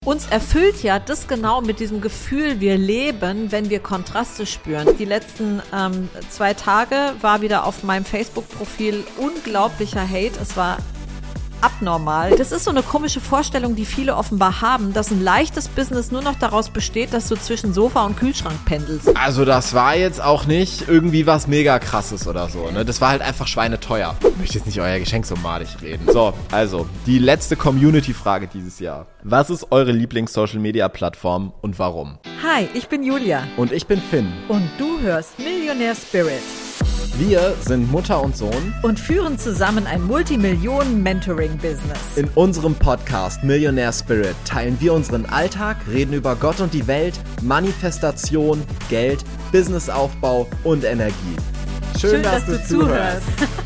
Uns erfüllt ja das genau mit diesem Gefühl, wir leben, wenn wir Kontraste spüren. Die letzten 2 Tage war wieder auf meinem Facebook-Profil unglaublicher Hate. Es war abnormal. Das ist so eine komische Vorstellung, die viele offenbar haben, dass ein leichtes Business nur noch daraus besteht, dass du zwischen Sofa und Kühlschrank pendelst. Also das war jetzt auch nicht irgendwie was mega krasses oder so, ne? Das war halt einfach schweineteuer. Ich möchte jetzt nicht euer Geschenk so madig reden. So, also, die letzte Community-Frage dieses Jahr. Was ist eure Lieblings-Social-Media-Plattform und warum? Hi, ich bin Julia. Und ich bin Finn. Und du hörst Millionaire Spirit. Wir sind Mutter und Sohn Und führen zusammen ein Multimillionen-Mentoring-Business. In unserem Podcast Millionaire Spirit teilen wir unseren Alltag, reden über Gott und die Welt, Manifestation, Geld, Businessaufbau und Energie. Schön, dass du zuhörst.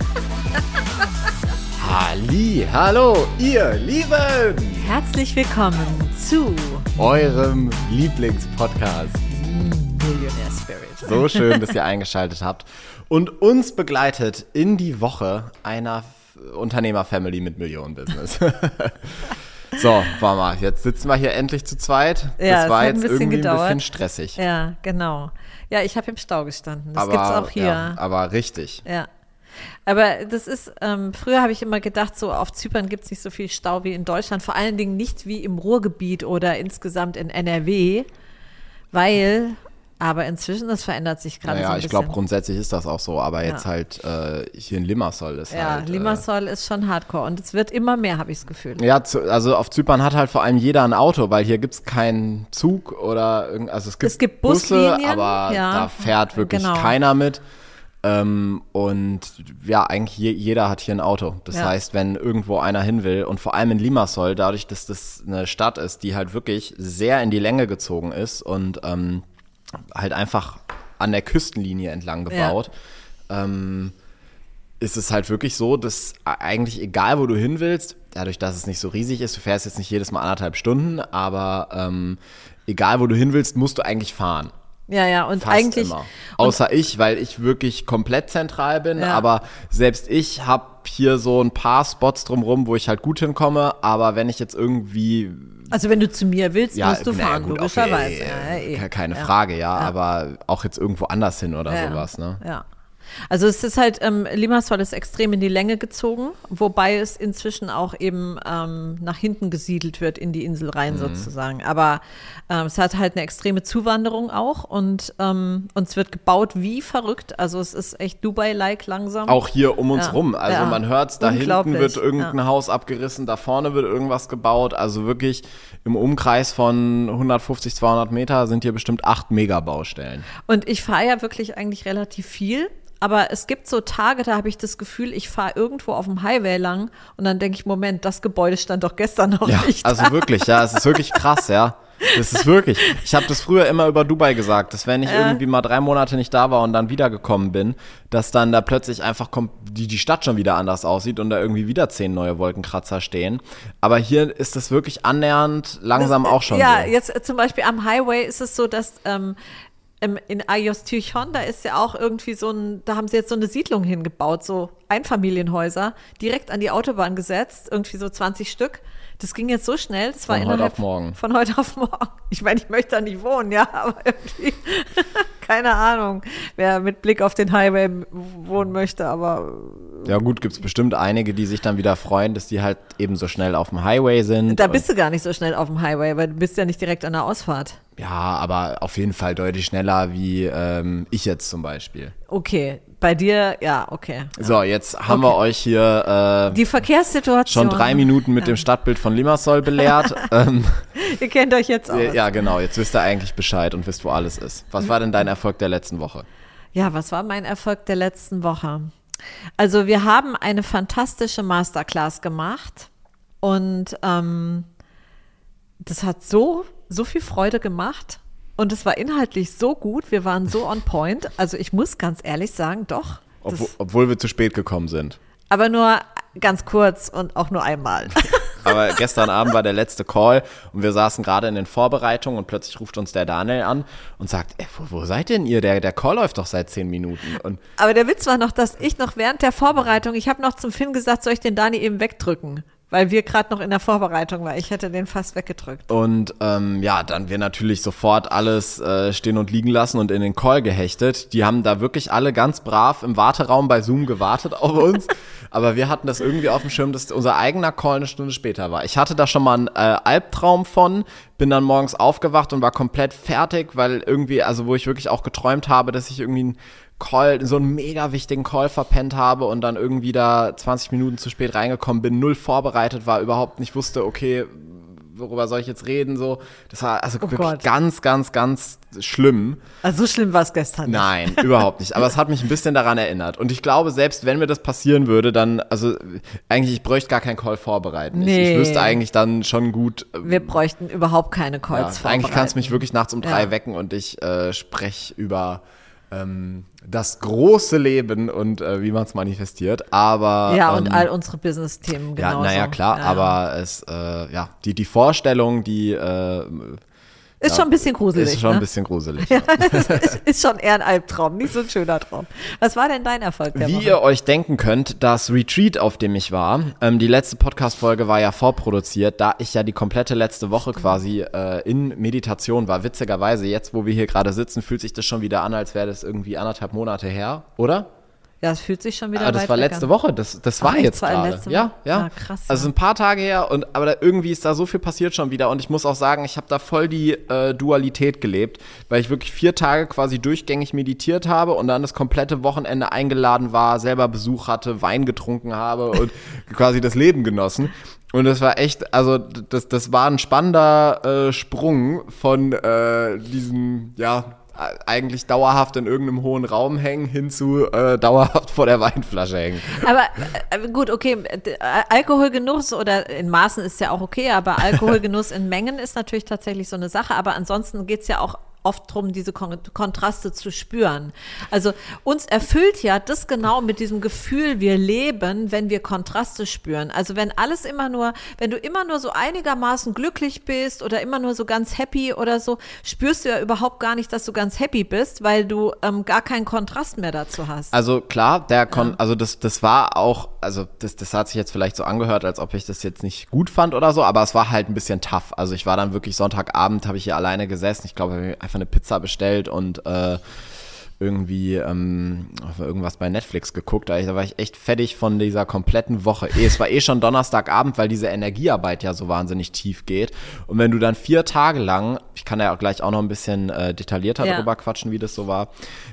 Hallo, ihr Lieben! Herzlich willkommen zu Eurem Lieblingspodcast. Millionaire Spirit. So schön, dass ihr eingeschaltet habt und uns begleitet in die Woche einer Unternehmerfamily mit Millionen-Business. So, warte mal, jetzt sitzen wir hier endlich zu zweit. Ja, das war hat jetzt ein bisschen irgendwie gedauert. ein bisschen stressig. Ja, genau. Ja, ich habe im Stau gestanden. Das aber, gibt's auch hier. Ja, aber richtig. Ja. Aber das ist, früher habe ich immer gedacht, so auf Zypern gibt es nicht so viel Stau wie in Deutschland. Vor allen Dingen nicht wie im Ruhrgebiet oder insgesamt in NRW, aber inzwischen, das verändert sich gerade so ein bisschen. Ich glaube, grundsätzlich ist das auch so, aber jetzt halt hier in Limassol ist halt. Ja, Limassol ist schon hardcore und es wird immer mehr, habe ich das Gefühl. Ja, also auf Zypern hat halt vor allem jeder ein Auto, weil hier gibt es keinen Zug oder also es gibt Busse, aber da fährt wirklich keiner mit. Und ja, eigentlich jeder hat hier ein Auto. Das heißt, wenn irgendwo einer hin will und vor allem in Limassol, dadurch, dass das eine Stadt ist, die halt wirklich sehr in die Länge gezogen ist und halt einfach an der Küstenlinie entlang gebaut, ist es halt wirklich so, dass eigentlich egal, wo du hin willst, dadurch, dass es nicht so riesig ist, du fährst jetzt nicht jedes Mal 1,5 Stunden, aber egal, wo du hin willst, musst du eigentlich fahren. Ja, und fast eigentlich immer. Außer ich, weil ich wirklich komplett zentral bin, aber selbst ich habe hier so ein paar Spots drumherum, wo ich halt gut hinkomme, aber wenn ich jetzt irgendwie... Also wenn du zu mir willst, musst du fahren, gut, logischerweise. Okay, keine Frage, aber auch jetzt irgendwo anders hin oder sowas, ne? Ja. Also es ist halt, Limassol ist extrem in die Länge gezogen, wobei es inzwischen auch eben nach hinten gesiedelt wird, in die Insel rein sozusagen. Aber es hat halt eine extreme Zuwanderung auch und es wird gebaut wie verrückt. Also es ist echt Dubai-like langsam. Auch hier um uns rum. Also man hört es, da hinten wird irgendein Haus abgerissen, da vorne wird irgendwas gebaut. Also wirklich im Umkreis von 150, 200 Meter sind hier bestimmt 8 Megabaustellen. Und ich fahre ja wirklich eigentlich relativ viel. Aber es gibt so Tage, da habe ich das Gefühl, ich fahre irgendwo auf dem Highway lang und dann denke ich, Moment, das Gebäude stand doch gestern noch nicht. Also wirklich, es ist wirklich krass, Das ist wirklich, ich habe das früher immer über Dubai gesagt, dass wenn ich irgendwie mal 3 Monate nicht da war und dann wiedergekommen bin, dass dann da plötzlich einfach die Stadt schon wieder anders aussieht und da irgendwie wieder 10 neue Wolkenkratzer stehen. Aber hier ist das wirklich annähernd langsam auch schon so. Ja, jetzt zum Beispiel am Highway ist es so, dass in Ayostyrchon, da ist ja auch irgendwie da haben sie jetzt so eine Siedlung hingebaut, so Einfamilienhäuser, direkt an die Autobahn gesetzt, irgendwie so 20 Stück. Das ging jetzt so schnell, das war innerhalb von heute auf morgen. Ich meine, ich möchte da nicht wohnen, aber irgendwie, keine Ahnung, wer mit Blick auf den Highway wohnen möchte, aber... Ja gut, gibt's bestimmt einige, die sich dann wieder freuen, dass die halt eben so schnell auf dem Highway sind. Da bist du gar nicht so schnell auf dem Highway, weil du bist ja nicht direkt an der Ausfahrt. Ja, aber auf jeden Fall deutlich schneller wie ich jetzt zum Beispiel. Okay, bei dir, ja, okay. Ja. So, jetzt haben wir euch hier die Verkehrssituation schon 3 Minuten mit dem Stadtbild von Limassol belehrt. Ihr kennt euch jetzt aus. Ja, genau, jetzt wisst ihr eigentlich Bescheid und wisst, wo alles ist. Was war denn dein Erfolg der letzten Woche? Ja, was war mein Erfolg der letzten Woche? Also wir haben eine fantastische Masterclass gemacht und das hat so viel Freude gemacht und es war inhaltlich so gut, wir waren so on point, also ich muss ganz ehrlich sagen, doch. Obwohl wir zu spät gekommen sind. Aber nur ganz kurz und auch nur einmal. Aber gestern Abend war der letzte Call und wir saßen gerade in den Vorbereitungen und plötzlich ruft uns der Daniel an und sagt, wo seid denn ihr? Der Call läuft doch seit 10 Minuten. Aber der Witz war noch, dass ich noch während der Vorbereitung, ich habe noch zum Finn gesagt, soll ich den Dani eben wegdrücken? Weil wir gerade noch in der Vorbereitung waren. Ich hätte den fast weggedrückt. Und dann wir natürlich sofort alles stehen und liegen lassen und in den Call gehechtet. Die haben da wirklich alle ganz brav im Warteraum bei Zoom gewartet auf uns. Aber wir hatten das irgendwie auf dem Schirm, dass unser eigener Call eine Stunde später war. Ich hatte da schon mal einen Albtraum von, bin dann morgens aufgewacht und war komplett fertig, weil irgendwie, also wo ich wirklich auch geträumt habe, dass ich irgendwie einen Call, so einen mega wichtigen Call verpennt habe und dann irgendwie da 20 Minuten zu spät reingekommen bin, null vorbereitet war, überhaupt nicht wusste, okay, worüber soll ich jetzt reden, so. Das war also wirklich ganz, ganz, ganz schlimm. Also so schlimm war es gestern nicht. Nein, überhaupt nicht. Aber es hat mich ein bisschen daran erinnert. Und ich glaube, selbst wenn mir das passieren würde, dann, also eigentlich, ich bräuchte gar keinen Call vorbereiten. Nee. Ich wüsste eigentlich dann schon gut. Wir bräuchten überhaupt keine Calls vorbereiten. Eigentlich kannst du mich wirklich nachts um 3 wecken und ich spreche über das große Leben und wie man es manifestiert, aber und all unsere Business-Themen genauso. Naja, klar, aber es, die Vorstellung, die ist schon ein bisschen gruselig. Ist schon ein bisschen gruselig. Ja. Ist schon eher ein Albtraum, nicht so ein schöner Traum. Was war denn dein Erfolg der Woche? Wie ihr euch denken könnt, das Retreat, auf dem ich war, die letzte Podcast-Folge war ja vorproduziert, da ich ja die komplette letzte Woche quasi in Meditation war. Witzigerweise, jetzt wo wir hier gerade sitzen, fühlt sich das schon wieder an, als wäre das irgendwie 1,5 Monate her, oder? Ja, es fühlt sich schon wieder das war letzte Woche, das war jetzt gerade. Ja. Ah, krass. Also ein paar Tage her, aber irgendwie ist da so viel passiert schon wieder und ich muss auch sagen, ich habe da voll die Dualität gelebt, weil ich wirklich 4 Tage quasi durchgängig meditiert habe und dann das komplette Wochenende eingeladen war, selber Besuch hatte, Wein getrunken habe und quasi das Leben genossen. Und das war echt, also das war ein spannender Sprung von diesem, eigentlich dauerhaft in irgendeinem hohen Raum hängen, hin zu dauerhaft vor der Weinflasche hängen. Aber gut, okay, Alkoholgenuss oder in Maßen ist ja auch okay, aber Alkoholgenuss in Mengen ist natürlich tatsächlich so eine Sache, aber ansonsten geht's ja auch oft darum, diese Kontraste zu spüren. Also uns erfüllt ja das genau mit diesem Gefühl, wir leben, wenn wir Kontraste spüren. Also wenn du immer nur so einigermaßen glücklich bist oder immer nur so ganz happy oder so, spürst du ja überhaupt gar nicht, dass du ganz happy bist, weil du gar keinen Kontrast mehr dazu hast. Also klar, also das war auch, also das hat sich jetzt vielleicht so angehört, als ob ich das jetzt nicht gut fand oder so, aber es war halt ein bisschen tough. Also ich war dann wirklich Sonntagabend, habe ich hier alleine gesessen. Ich glaube, einfach eine Pizza bestellt und irgendwie irgendwas bei Netflix geguckt. Da war ich echt fertig von dieser kompletten Woche. Es war schon Donnerstagabend, weil diese Energiearbeit ja so wahnsinnig tief geht. Und wenn du dann 4 Tage lang, ich kann ja auch gleich auch noch ein bisschen detaillierter drüber quatschen, wie das so war,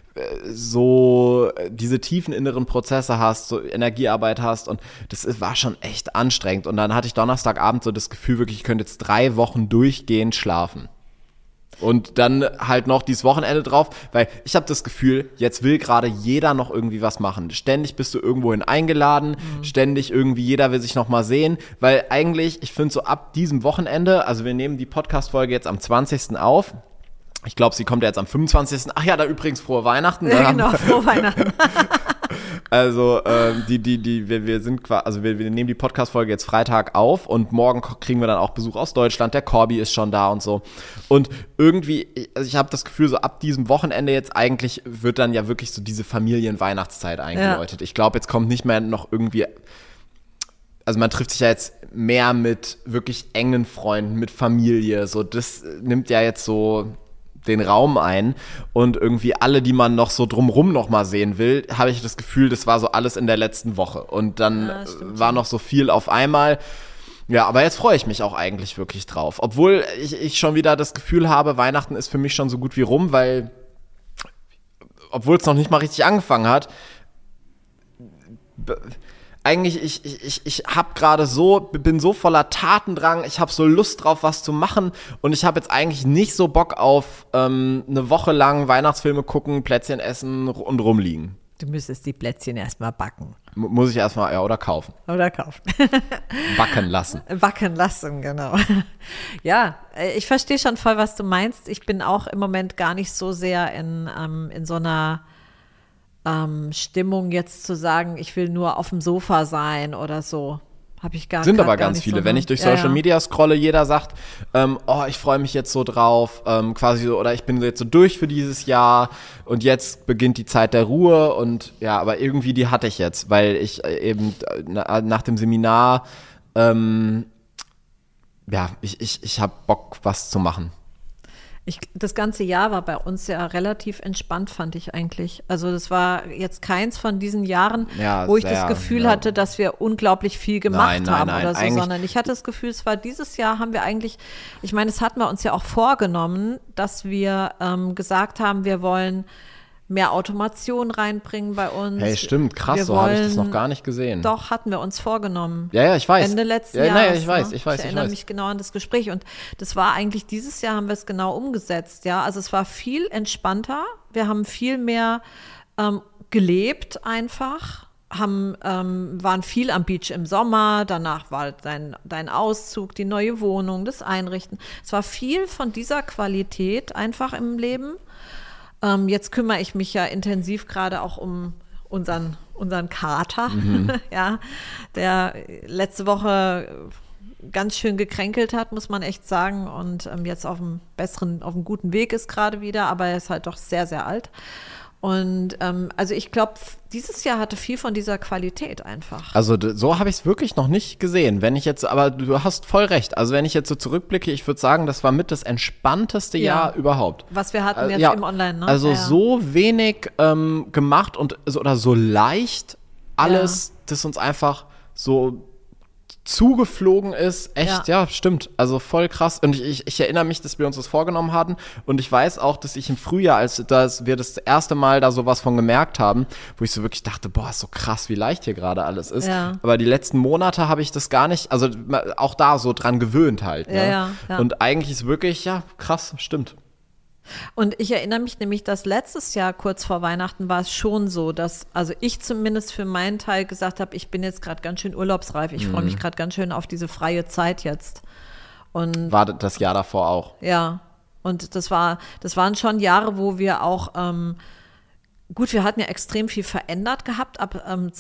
so diese tiefen inneren Prozesse hast, so Energiearbeit hast und das war schon echt anstrengend. Und dann hatte ich Donnerstagabend so das Gefühl, wirklich, ich könnte jetzt 3 Wochen durchgehend schlafen. Und dann halt noch dieses Wochenende drauf, weil ich habe das Gefühl, jetzt will gerade jeder noch irgendwie was machen. Ständig bist du irgendwohin eingeladen, ständig irgendwie jeder will sich noch mal sehen, weil eigentlich, ich finde so ab diesem Wochenende, also wir nehmen die Podcast-Folge jetzt am 20. auf, ich glaube, sie kommt ja jetzt am 25. Ach ja, da übrigens frohe Weihnachten. Ja, genau, frohe Weihnachten. Also wir sind quasi, also wir nehmen die Podcast-Folge jetzt Freitag auf und morgen kriegen wir dann auch Besuch aus Deutschland. Der Corby ist schon da und so. Und irgendwie, also ich habe das Gefühl, so ab diesem Wochenende jetzt eigentlich wird dann ja wirklich so diese Familien-Weihnachtszeit eingeläutet. Ja. Ich glaube, jetzt kommt nicht mehr noch irgendwie, also man trifft sich ja jetzt mehr mit wirklich engen Freunden, mit Familie. So, das nimmt ja jetzt so den Raum ein und irgendwie alle, die man noch so drumrum noch mal sehen will, habe ich das Gefühl, das war so alles in der letzten Woche und dann war noch so viel auf einmal. Ja, aber jetzt freue ich mich auch eigentlich wirklich drauf, obwohl ich schon wieder das Gefühl habe, Weihnachten ist für mich schon so gut wie rum, weil obwohl es noch nicht mal richtig angefangen hat, eigentlich, ich hab gerade bin so voller Tatendrang, ich habe so Lust drauf, was zu machen und ich habe jetzt eigentlich nicht so Bock auf eine Woche lang Weihnachtsfilme gucken, Plätzchen essen und rumliegen. Du müsstest die Plätzchen erstmal backen. Muss ich erstmal, oder kaufen. Backen lassen. Backen lassen, genau. Ja, ich verstehe schon voll, was du meinst. Ich bin auch im Moment gar nicht so sehr in so einer Stimmung jetzt zu sagen, ich will nur auf dem Sofa sein oder so. Habe ich gar Sind aber ganz viele. So, wenn ich durch Social Media scrolle, jeder sagt, ich freue mich jetzt so drauf, quasi so, oder ich bin jetzt so durch für dieses Jahr und jetzt beginnt die Zeit der Ruhe und ja, aber irgendwie die hatte ich jetzt, weil ich eben nach dem Seminar Ich habe Bock, was zu machen. Das ganze Jahr war bei uns ja relativ entspannt, fand ich eigentlich. Also das war jetzt keins von diesen Jahren, wo ich das Gefühl hatte, dass wir unglaublich viel gemacht haben oder so, sondern ich hatte das Gefühl, es war dieses Jahr haben wir eigentlich, ich meine, das hatten wir uns ja auch vorgenommen, dass wir gesagt haben, wir wollen mehr Automation reinbringen bei uns. Hey, stimmt, krass, so habe ich das noch gar nicht gesehen. Doch, hatten wir uns vorgenommen. Ja, ich weiß. Ende letzten Jahres. Ja, ich weiß. Ich erinnere mich genau an das Gespräch und das war eigentlich, dieses Jahr haben wir es genau umgesetzt, ja. Also es war viel entspannter, wir haben viel mehr gelebt einfach, waren viel am Beach im Sommer, danach war dein Auszug, die neue Wohnung, das Einrichten. Es war viel von dieser Qualität einfach im Leben. Jetzt kümmere ich mich ja intensiv gerade auch um unseren Kater, ja, der letzte Woche ganz schön gekränkelt hat, muss man echt sagen, und jetzt auf einem guten Weg ist gerade wieder, aber er ist halt doch sehr, sehr alt. Und also ich glaube, dieses Jahr hatte viel von dieser Qualität einfach. Also so habe ich es wirklich noch nicht gesehen. Aber du hast voll recht. Also wenn ich jetzt so zurückblicke, ich würde sagen, das war mit das entspannteste Jahr überhaupt. Was wir hatten jetzt im Online, ne? Also so wenig gemacht oder so leicht alles, das uns einfach so zugeflogen ist, echt, ja, stimmt, also voll krass. Und ich erinnere mich, dass wir uns das vorgenommen hatten und ich weiß auch, dass ich im Frühjahr, als wir das erste Mal da sowas von gemerkt haben, wo ich so wirklich dachte, boah, ist so krass, wie leicht hier gerade alles ist. Ja. Aber die letzten Monate habe ich das gar nicht, also auch da so dran gewöhnt halt. Ne? Ja. Und eigentlich ist wirklich, ja, krass, stimmt. Und ich erinnere mich nämlich, dass letztes Jahr kurz vor Weihnachten war es schon so, dass, also ich zumindest für meinen Teil gesagt habe, ich bin jetzt gerade ganz schön urlaubsreif, ich freue mich gerade ganz schön auf diese freie Zeit jetzt. Und war das Jahr davor auch? Ja, und das waren schon Jahre, wo wir auch, gut, wir hatten ja extrem viel verändert gehabt ab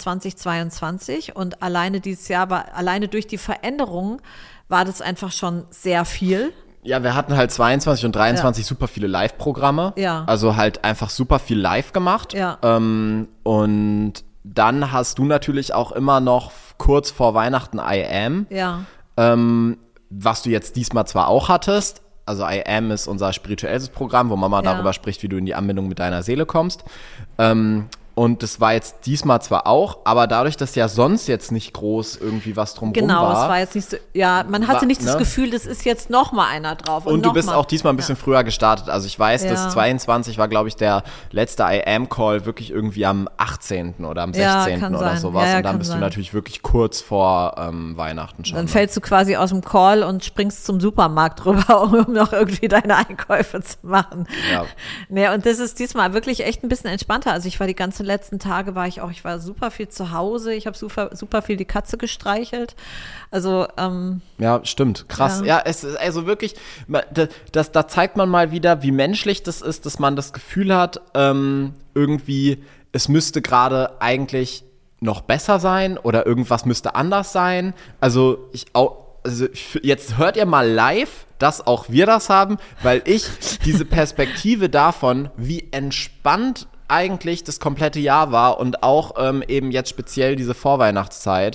2022 und alleine dieses Jahr alleine durch die Veränderungen war das einfach schon sehr viel. Ja, wir hatten halt 22 und 23 super viele Live-Programme. Ja. Also halt einfach super viel live gemacht. Ja. Und dann hast du natürlich auch immer noch kurz vor Weihnachten I Am. Ja. Was du jetzt diesmal zwar auch hattest. Also I Am ist unser spirituelles Programm, wo Mama darüber spricht, wie du in die Anbindung mit deiner Seele kommst. Und das war jetzt diesmal zwar auch, aber dadurch, dass ja sonst jetzt nicht groß irgendwie was drumherum war. Genau, es war jetzt nicht so, ja, man hatte nicht das Gefühl, das ist jetzt noch mal einer drauf. Und du bist auch diesmal ein bisschen früher gestartet. Also ich weiß, dass 22 war, glaube ich, der letzte I Am Call wirklich irgendwie am 18. oder am 16. oder sowas. Und dann bist du natürlich wirklich kurz vor Weihnachten schon. Dann fällst du quasi aus dem Call und springst zum Supermarkt rüber, um noch irgendwie deine Einkäufe zu machen. Ja. Nee, und das ist diesmal wirklich echt ein bisschen entspannter. Also ich war die ganzen letzten Tage ich war super viel zu Hause, ich habe super viel die Katze gestreichelt. Ja, stimmt, krass. Ja, es ist also wirklich, da zeigt man mal wieder, wie menschlich das ist, dass man das Gefühl hat, irgendwie, es müsste eigentlich noch besser sein oder irgendwas müsste anders sein. Also jetzt hört ihr mal live, dass auch wir das haben, weil ich diese Perspektive davon, wie entspannt eigentlich das komplette Jahr war und auch eben jetzt speziell diese Vorweihnachtszeit,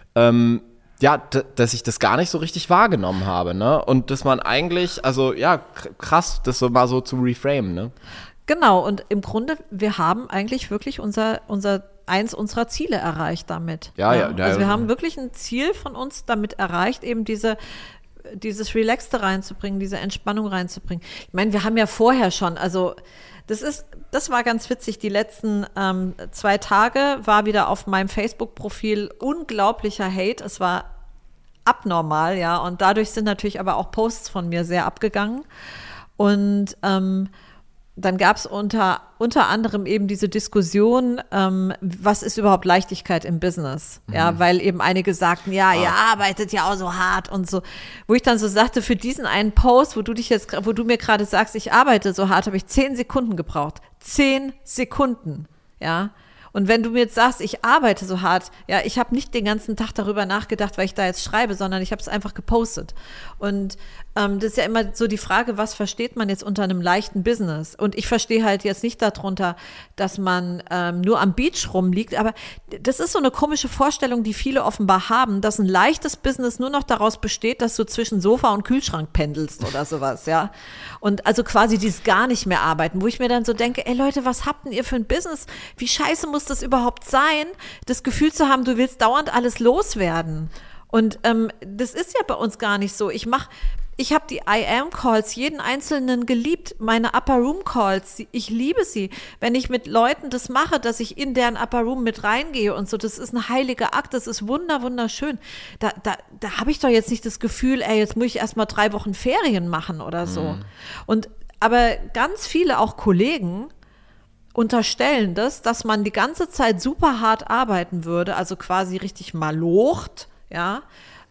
dass ich das gar nicht so richtig wahrgenommen habe, ne? Und dass man eigentlich, also ja, krass, das so mal so zu reframen, ne? Genau, und im Grunde, wir haben eigentlich wirklich eins unserer Ziele erreicht damit. Ja. Also wir haben wirklich ein Ziel von uns damit erreicht, eben dieses Relaxte reinzubringen, diese Entspannung reinzubringen. Ich meine, wir haben ja vorher schon, also das war ganz witzig, die letzten 2 Tage war wieder auf meinem Facebook-Profil unglaublicher Hate, es war abnormal, ja, und dadurch sind natürlich aber auch Posts von mir sehr abgegangen und dann gab es unter anderem eben diese Diskussion, was ist überhaupt Leichtigkeit im Business? Ja, weil eben einige sagten, ihr arbeitet ja auch so hart und so. Wo ich dann so sagte, für diesen einen Post, wo du mir gerade sagst, ich arbeite so hart, habe ich 10 Sekunden gebraucht. 10 Sekunden, ja. Und wenn du mir jetzt sagst, ich arbeite so hart, ja, ich habe nicht den ganzen Tag darüber nachgedacht, weil ich da jetzt schreibe, sondern ich habe es einfach gepostet. Und das ist ja immer so die Frage, was versteht man jetzt unter einem leichten Business? Und ich verstehe halt jetzt nicht darunter, dass man nur am Beach rumliegt, aber das ist so eine komische Vorstellung, die viele offenbar haben, dass ein leichtes Business nur noch daraus besteht, dass du zwischen Sofa und Kühlschrank pendelst oder sowas, ja. Und also quasi dieses gar nicht mehr arbeiten, wo ich mir dann so denke, ey Leute, was habt denn ihr für ein Business? Wie scheiße muss das überhaupt sein, das Gefühl zu haben, du willst dauernd alles loswerden? Und das ist ja bei uns gar nicht so. Ich habe die I-Am-Calls, jeden einzelnen geliebt, meine Upper-Room-Calls, ich liebe sie. Wenn ich mit Leuten das mache, dass ich in deren Upper-Room mit reingehe und so, das ist ein heiliger Akt, das ist wunderschön. Da habe ich doch jetzt nicht das Gefühl, ey, jetzt muss ich erstmal 3 Wochen Ferien machen oder so. Aber ganz viele, auch Kollegen, unterstellen das, dass man die ganze Zeit super hart arbeiten würde, also quasi richtig malocht, ja,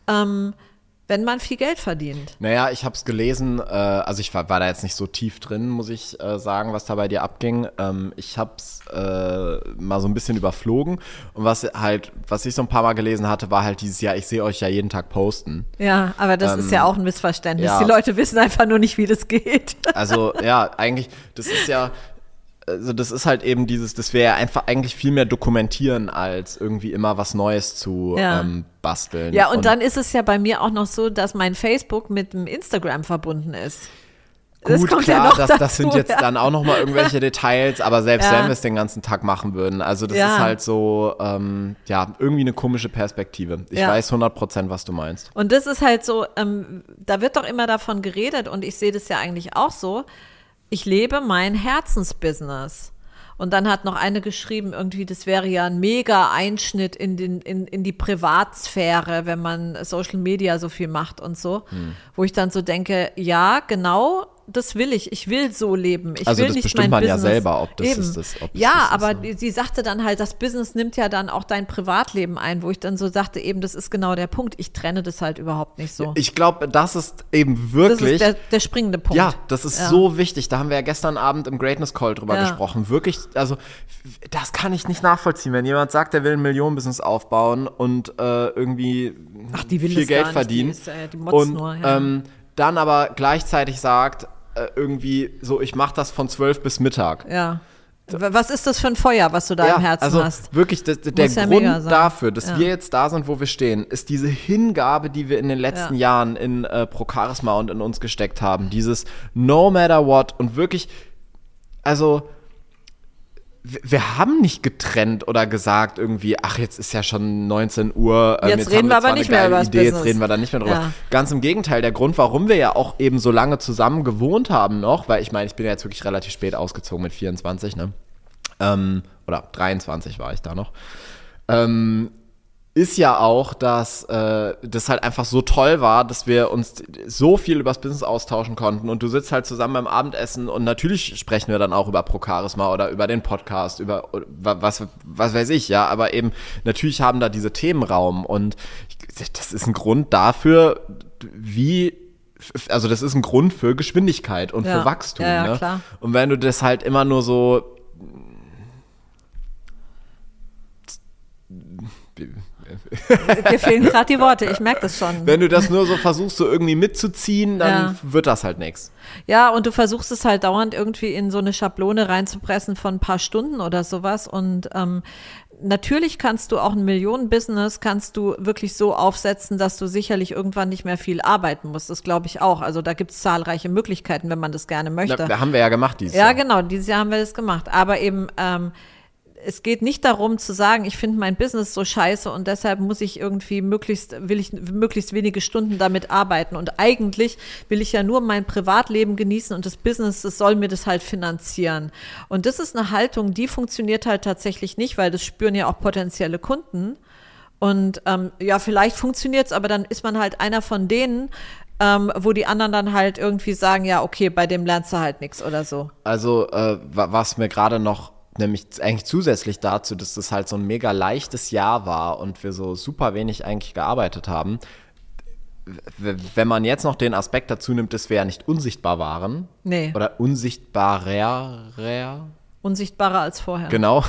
wenn man viel Geld verdient. Naja, ich habe es gelesen, also ich war da jetzt nicht so tief drin, muss ich sagen, was da bei dir abging. Ich habe es mal so ein bisschen überflogen und was ich so ein paar Mal gelesen hatte, war halt dieses Jahr, ich sehe euch ja jeden Tag posten. Ja, aber das ist ja auch ein Missverständnis. Ja. Die Leute wissen einfach nur nicht, wie das geht. Also ja, eigentlich, das ist ja, also das ist halt eben das wäre ja einfach eigentlich viel mehr dokumentieren, als irgendwie immer was Neues zu basteln. Ja, und dann ist es ja bei mir auch noch so, dass mein Facebook mit dem Instagram verbunden ist. Gut, klar, das sind jetzt dann auch noch mal irgendwelche Details, aber selbst wenn wir es den ganzen Tag machen würden, also das ist halt so, irgendwie eine komische Perspektive. Ich weiß 100%, was du meinst. Und das ist halt so, da wird doch immer davon geredet und ich sehe das ja eigentlich auch so, ich lebe mein Herzensbusiness. Und dann hat noch eine geschrieben, irgendwie, das wäre ja ein mega Einschnitt in die Privatsphäre, wenn man Social Media so viel macht und so. Wo ich dann so denke, ja, genau, das will ich. Ich will so leben. Ich will nicht mein Business. Also das bestimmt man ja selber, ob das ist. Aber sie sagte dann halt, das Business nimmt ja dann auch dein Privatleben ein, wo ich dann so sagte, eben, das ist genau der Punkt. Ich trenne das halt überhaupt nicht so. Ich glaube, das ist eben wirklich. Das ist der springende Punkt. Ja, das ist so wichtig. Da haben wir ja gestern Abend im Greatness Call drüber gesprochen. Wirklich, also das kann ich nicht nachvollziehen. Wenn jemand sagt, er will ein Millionen-Business aufbauen und irgendwie viel Geld verdienen und dann aber gleichzeitig sagt, irgendwie so, ich mache das von 12 bis Mittag. Ja. Was ist das für ein Feuer, was du da im Herzen hast? Wirklich, der Grund dafür, dass wir jetzt da sind, wo wir stehen, ist diese Hingabe, die wir in den letzten Jahren in Pro Charisma und in uns gesteckt haben. Dieses No matter what und wirklich, also wir haben nicht getrennt oder gesagt irgendwie, ach, jetzt ist ja schon 19 Uhr. Jetzt reden wir aber nicht mehr über das Business. Jetzt reden wir da nicht mehr drüber. Ja. Ganz im Gegenteil, der Grund, warum wir ja auch eben so lange zusammen gewohnt haben noch, weil ich meine, ich bin ja jetzt wirklich relativ spät ausgezogen mit 24, ne? Oder 23 war ich da noch. Ist ja auch, dass das halt einfach so toll war, dass wir uns so viel über das Business austauschen konnten und du sitzt halt zusammen beim Abendessen und natürlich sprechen wir dann auch über Pro Charisma oder über den Podcast, über was weiß ich, ja, aber eben natürlich haben da diese Themen Raum und das ist ein Grund dafür, also das ist ein Grund für Geschwindigkeit und für Wachstum, ne? Klar. Und wenn du das halt immer nur so dir fehlen gerade die Worte, ich merke das schon. Wenn du das nur so versuchst, so irgendwie mitzuziehen, dann wird das halt nichts. Ja, und du versuchst es halt dauernd irgendwie in so eine Schablone reinzupressen von ein paar Stunden oder sowas und natürlich kannst du auch ein Millionen-Business kannst du wirklich so aufsetzen, dass du sicherlich irgendwann nicht mehr viel arbeiten musst. Das glaube ich auch. Also da gibt es zahlreiche Möglichkeiten, wenn man das gerne möchte. Da haben wir ja gemacht dieses Jahr. Ja, genau, dieses Jahr haben wir das gemacht. Aber eben es geht nicht darum zu sagen, ich finde mein Business so scheiße und deshalb will ich möglichst wenige Stunden damit arbeiten. Und eigentlich will ich ja nur mein Privatleben genießen und das Business, das soll mir das halt finanzieren. Und das ist eine Haltung, die funktioniert halt tatsächlich nicht, weil das spüren ja auch potenzielle Kunden. Und vielleicht funktioniert es, aber dann ist man halt einer von denen, wo die anderen dann halt irgendwie sagen, ja, okay, bei dem lernst du halt nichts oder so. Also was mir gerade noch nämlich eigentlich zusätzlich dazu, dass das halt so ein mega leichtes Jahr war und wir so super wenig eigentlich gearbeitet haben. Wenn man jetzt noch den Aspekt dazu nimmt, dass wir ja nicht unsichtbar waren. Nee. Oder unsichtbarer. Unsichtbarer als vorher. Genau.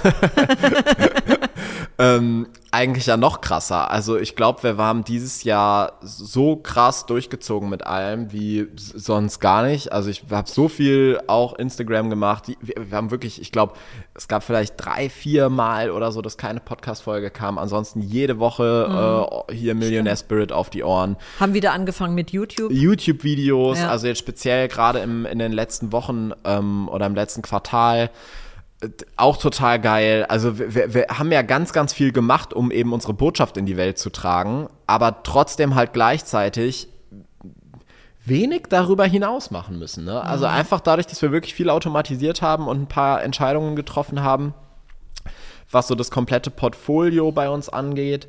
Eigentlich ja noch krasser. Also ich glaube, wir haben dieses Jahr so krass durchgezogen mit allem wie sonst gar nicht. Also ich habe so viel auch Instagram gemacht. Wir haben wirklich, ich glaube, es gab vielleicht 3-4 Mal oder so, dass keine Podcast-Folge kam. Ansonsten jede Woche hier Millionaire Spirit auf die Ohren. Haben wieder angefangen mit YouTube. YouTube-Videos, also jetzt speziell gerade in den letzten Wochen oder im letzten Quartal. Auch total geil. Also wir haben ja ganz, ganz viel gemacht, um eben unsere Botschaft in die Welt zu tragen, aber trotzdem halt gleichzeitig wenig darüber hinaus machen müssen. Ne? Also einfach dadurch, dass wir wirklich viel automatisiert haben und ein paar Entscheidungen getroffen haben, was so das komplette Portfolio bei uns angeht,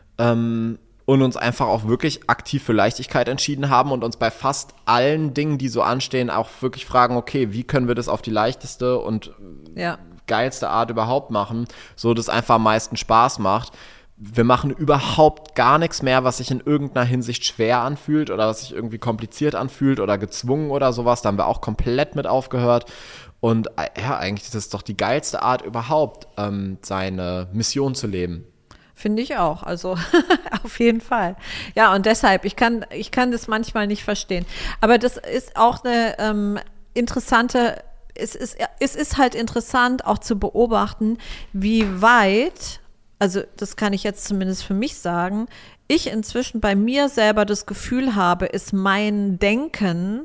und uns einfach auch wirklich aktiv für Leichtigkeit entschieden haben und uns bei fast allen Dingen, die so anstehen, auch wirklich fragen, okay, wie können wir das auf die leichteste und geilste Art überhaupt machen, so dass es einfach am meisten Spaß macht. Wir machen überhaupt gar nichts mehr, was sich in irgendeiner Hinsicht schwer anfühlt oder was sich irgendwie kompliziert anfühlt oder gezwungen oder sowas. Da haben wir auch komplett mit aufgehört. Und ja, eigentlich ist das doch die geilste Art überhaupt, seine Mission zu leben. Finde ich auch, also auf jeden Fall. Ja, und deshalb, ich kann das manchmal nicht verstehen. Aber das ist auch eine interessante, es ist halt interessant auch zu beobachten, wie weit, also das kann ich jetzt zumindest für mich sagen, ich inzwischen bei mir selber das Gefühl habe, ist mein Denken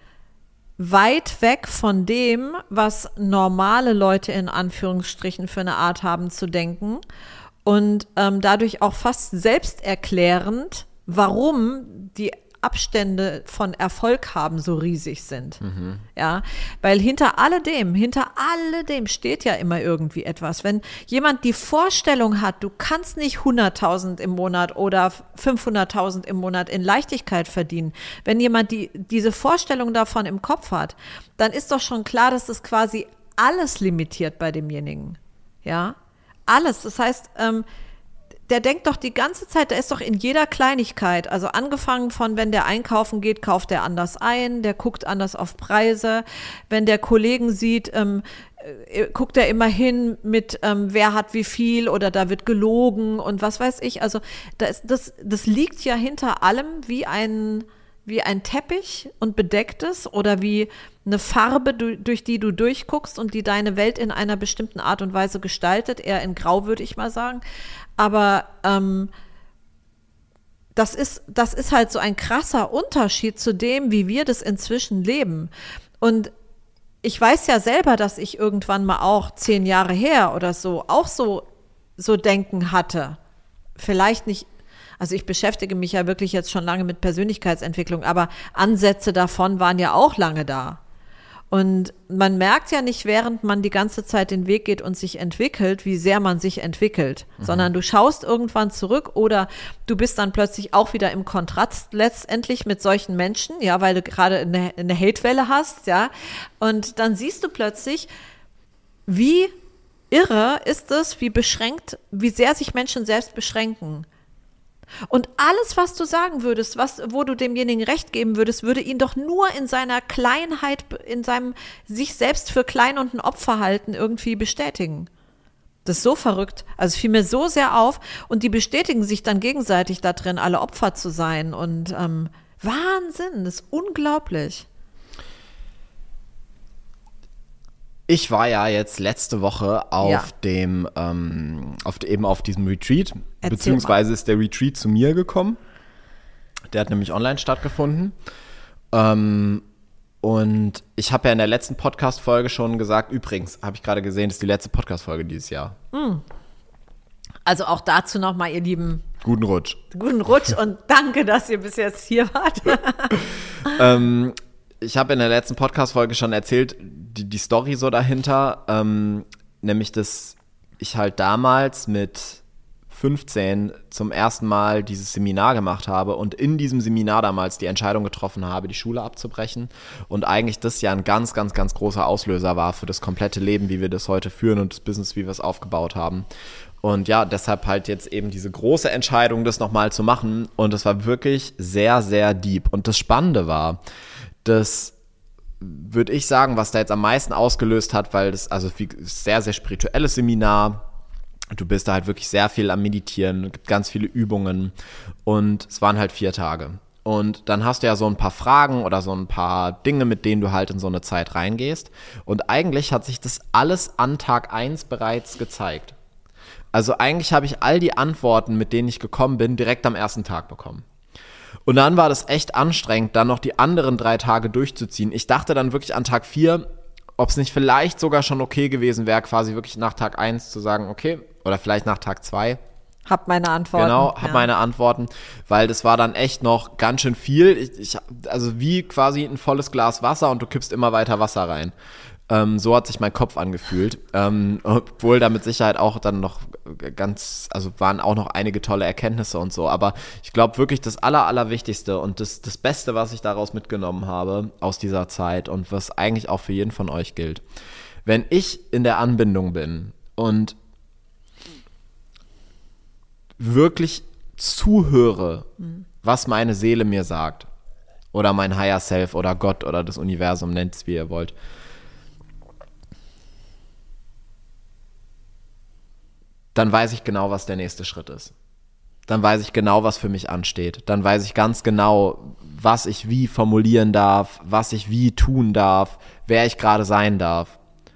weit weg von dem, was normale Leute in Anführungsstrichen für eine Art haben zu denken. Und dadurch auch fast selbsterklärend, warum die Abstände von Erfolg haben so riesig sind. Ja, weil hinter alledem steht ja immer irgendwie etwas. Wenn jemand die Vorstellung hat, du kannst nicht 100.000 im Monat oder 500.000 im Monat in Leichtigkeit verdienen, wenn jemand diese Vorstellung davon im Kopf hat, dann ist doch schon klar, dass das quasi alles limitiert bei demjenigen. Ja, alles. Das heißt, der denkt doch die ganze Zeit, der ist doch in jeder Kleinigkeit, also angefangen von, wenn der einkaufen geht, kauft er anders ein, der guckt anders auf Preise, wenn der Kollegen sieht, guckt er immer hin mit, wer hat wie viel oder da wird gelogen und was weiß ich, also das liegt ja hinter allem wie ein Teppich und bedeckt es oder wie eine Farbe, durch die du durchguckst und die deine Welt in einer bestimmten Art und Weise gestaltet, eher in Grau, würde ich mal sagen. Aber das ist halt so ein krasser Unterschied zu dem, wie wir das inzwischen leben. Und ich weiß ja selber, dass ich irgendwann mal auch 10 Jahre her oder so auch so denken hatte. Vielleicht nicht. Also ich beschäftige mich ja wirklich jetzt schon lange mit Persönlichkeitsentwicklung, aber Ansätze davon waren ja auch lange da. Und man merkt ja nicht, während man die ganze Zeit den Weg geht und sich entwickelt, wie sehr man sich entwickelt, sondern du schaust irgendwann zurück oder du bist dann plötzlich auch wieder im Kontrast letztendlich mit solchen Menschen, ja, weil du gerade eine Hatewelle hast, ja, und dann siehst du plötzlich, wie irre ist es, wie beschränkt, wie sehr sich Menschen selbst beschränken. Und alles, was du sagen würdest, wo du demjenigen Recht geben würdest, würde ihn doch nur in seiner Kleinheit, in seinem sich selbst für klein und ein Opfer halten irgendwie bestätigen. Das ist so verrückt. Also es fiel mir so sehr auf und die bestätigen sich dann gegenseitig da drin, alle Opfer zu sein und Wahnsinn, das ist unglaublich. Ich war ja jetzt letzte Woche auf diesem Retreat, beziehungsweise ist der Retreat zu mir gekommen. Der hat nämlich online stattgefunden. Und ich habe ja in der letzten Podcast-Folge schon gesagt, übrigens, habe ich gerade gesehen, das ist die letzte Podcast-Folge dieses Jahr. Also auch dazu nochmal, ihr Lieben. Guten Rutsch. Guten Rutsch und danke, dass ihr bis jetzt hier wart. Ich habe in der letzten Podcast-Folge schon erzählt, die Story so dahinter, nämlich, dass ich halt damals mit 15 zum ersten Mal dieses Seminar gemacht habe und in diesem Seminar damals die Entscheidung getroffen habe, die Schule abzubrechen und eigentlich das ja ein ganz, ganz, ganz großer Auslöser war für das komplette Leben, wie wir das heute führen und das Business, wie wir es aufgebaut haben. Und ja, deshalb halt jetzt eben diese große Entscheidung, das nochmal zu machen und es war wirklich sehr, sehr deep. Und das Spannende war, dass würde ich sagen, was da jetzt am meisten ausgelöst hat, weil das also sehr, sehr spirituelles Seminar. Du bist da halt wirklich sehr viel am Meditieren, es gibt ganz viele Übungen und es waren halt 4 Tage. Und dann hast du ja so ein paar Fragen oder so ein paar Dinge, mit denen du halt in so eine Zeit reingehst. Und eigentlich hat sich das alles an Tag 1 bereits gezeigt. Also eigentlich habe ich all die Antworten, mit denen ich gekommen bin, direkt am ersten Tag bekommen. Und dann war das echt anstrengend, dann noch die anderen 3 Tage durchzuziehen. Ich dachte dann wirklich an Tag 4, ob es nicht vielleicht sogar schon okay gewesen wäre, quasi wirklich nach Tag 1 zu sagen, okay, oder vielleicht nach Tag 2. Hab meine Antworten. Genau, hab meine Antworten, weil das war dann echt noch ganz schön viel. Also wie quasi ein volles Glas Wasser und du kippst immer weiter Wasser rein. So hat sich mein Kopf angefühlt. Obwohl da mit Sicherheit auch dann noch also waren auch noch einige tolle Erkenntnisse und so. Aber ich glaube wirklich das Allerwichtigste und das Beste, was ich daraus mitgenommen habe aus dieser Zeit und was eigentlich auch für jeden von euch gilt. Wenn ich in der Anbindung bin und wirklich zuhöre, was meine Seele mir sagt oder mein Higher Self oder Gott oder das Universum, nennt es wie ihr wollt, dann weiß ich genau, was der nächste Schritt ist. Dann weiß ich genau, was für mich ansteht. Dann weiß ich ganz genau, was ich wie formulieren darf, was ich wie tun darf, wer ich gerade sein darf.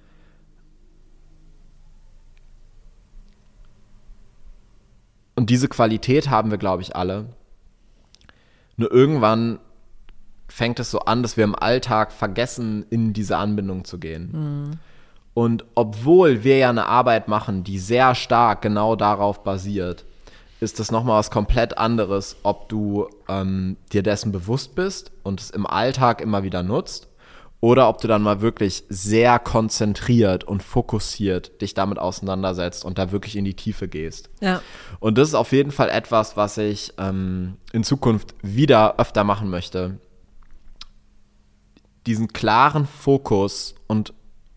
Und diese Qualität haben wir, glaube ich, alle. Nur irgendwann fängt es so an, dass wir im Alltag vergessen, in diese Anbindung zu gehen. Und obwohl wir ja eine Arbeit machen, die sehr stark genau darauf basiert, ist das nochmal was komplett anderes, ob du dir dessen bewusst bist und es im Alltag immer wieder nutzt oder ob du dann mal wirklich sehr konzentriert und fokussiert dich damit auseinandersetzt und da wirklich in die Tiefe gehst. Ja. Und das ist auf jeden Fall etwas, was ich in Zukunft wieder öfter machen möchte. Diesen klaren Fokus und